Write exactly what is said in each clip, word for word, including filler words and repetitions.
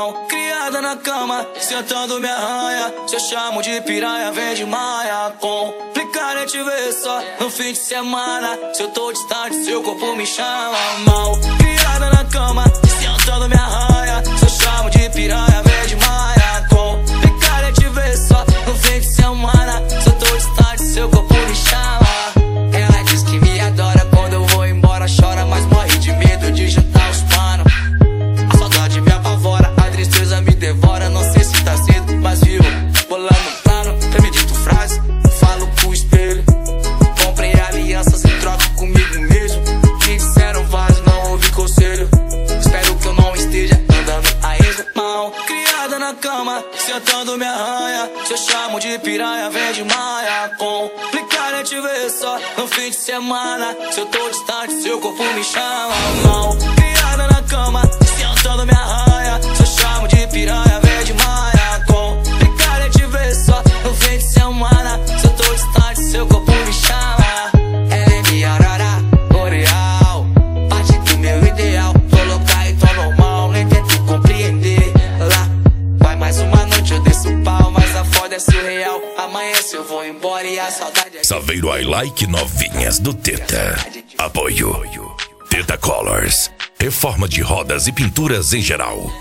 Mal criada na cama, sentando me arranha. Se eu chamo de piranha, vem de maia. Complicar é te ver só no fim de semana. Se eu tô distante, seu corpo me chama. Mal criada na cama, sentando me arranha. Se eu chamo de piranha, vem de maia. Complicar é te ver só no fim de semana. Se eu tô distante, seu corpo me chama. Ela diz que me adora, quando eu vou embora chora, mas morre de medo de juntar os panos. A saudade me apavora, a tristeza me devora. Não sei se tá cedo, mas viu, bolando um plano. Premedito frase, falo com o espelho. Comprei alianças e troco comigo mesmo. Me disseram vaso, não ouvi conselho. Espero que eu não esteja andando a esmo. Mal criada na cama, sentando me arranha. Se eu chamo de piranha, vem de maia. Complicar é te ver só no fim de semana. Se eu tô distante, seu corpo me chama. Mal criada na cama, sentando me arranha. Se eu chamo de piranha, vem de maia. Complicar é te ver só no fim de semana. Se eu tô distante, seu corpo me chama. Ela é minha aurora boreal, parte do meu ideal. Tô louca e tô normal, nem tento compreender. Lá vai mais uma noite, eu desço o pau, mas a foda é surreal. Amanhece eu vou embora e a saudade é... Saveiro I Like novinhas do Teta. Apoio Teta Colors, reforma de rodas e pinturas em geral.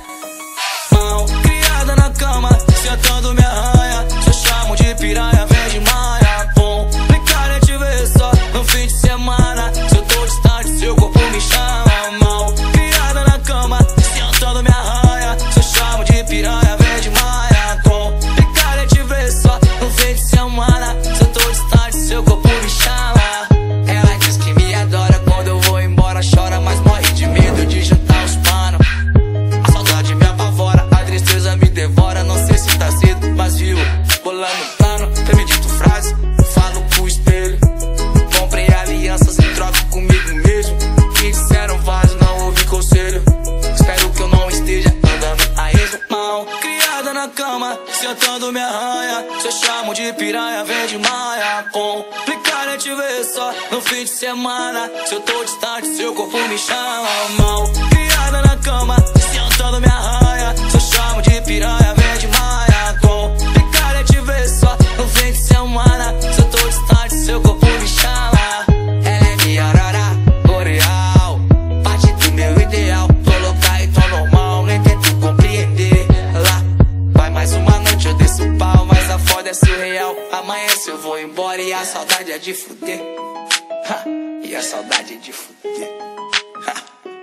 Mal criada na cama, sentando me arranha. Se eu chamo de piranha, vem de maia. Complicar é te ver só no fim de semana. Se eu tô distante, seu corpo me chama. Mal criada na cama, sentando me arranha. Se eu chamo de piranha, vem de maia. Complicar é te ver só no fim de semana. Se eu tô distante, seu corpo me chama. Ela diz que me adora, quando eu vou embora chora, mas morre de medo de juntar os panos. A saudade me apavora, a tristeza me devora. Não sei se tá cedo, mas viu, bolando um plano. Premedito frase, falo com o espelho. Comprei alianças e troco comigo mesmo. Me disseram vaso, não ouvi conselho. Espero que eu não esteja andando a esmo. Mal criada na cama, sentando me arranha. Se eu chamo de piranha, vem de maia. Complicar é te ver só no fim de semana. Se eu tô distante, seu corpo me chama. Mal criada na cama, sentando me arranha. Se eu chamo de piranha, vem de maia. Complicar é te ver só no fim de semana. Se eu tô distante, seu corpo me chama. Ela é minha aurora boreal, parte do meu ideal. Tô louca e tô normal, nem tento compreender. Lá vai mais uma noite, eu desço o pau, mas a foda é surreal. Amanhece eu vou embora e a saudade é de fuder. Ha, e a saudade é de fuder. Ha.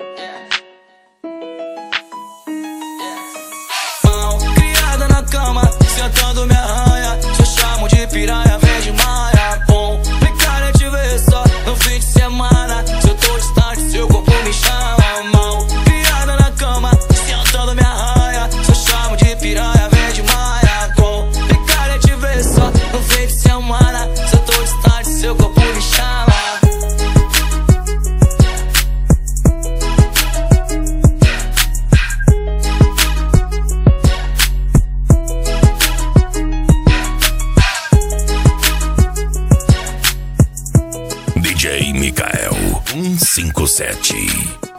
Mal criada na cama, sentando me arranha. Se eu chamo de piranha, vem de maia. Complicar é te ver só no fim de semana. Se eu tô distante, seu corpo me chama. Mal criada na cama, sentando me arranha. Se eu chamo de piranha, vem de maia. Complicar é te ver só no fim de semana. Se eu tô distante, seu corpo me chama. D J Mikael cento e cinquenta e sete.